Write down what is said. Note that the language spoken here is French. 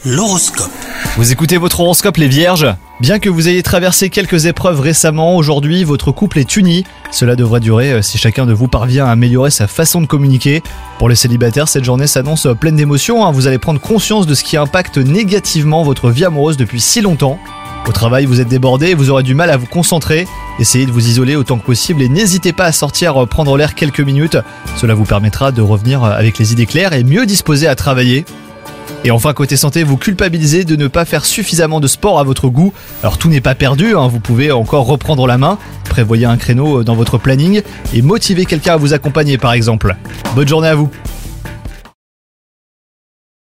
L'horoscope. Vous écoutez votre horoscope les vierges ? Bien que vous ayez traversé quelques épreuves récemment, aujourd'hui votre couple est uni. Cela devrait durer si chacun de vous parvient à améliorer sa façon de communiquer. Pour les célibataires, cette journée s'annonce pleine d'émotions. Vous allez prendre conscience de ce qui impacte négativement votre vie amoureuse depuis si longtemps. Au travail, vous êtes débordé et vous aurez du mal à vous concentrer. Essayez de vous isoler autant que possible et n'hésitez pas à sortir prendre l'air quelques minutes. Cela vous permettra de revenir avec les idées claires et mieux disposé à travailler. Et enfin, côté santé, vous culpabilisez de ne pas faire suffisamment de sport à votre goût. Alors tout n'est pas perdu, vous pouvez encore reprendre la main. Prévoyez un créneau dans votre planning et motivez quelqu'un à vous accompagner par exemple. Bonne journée à vous.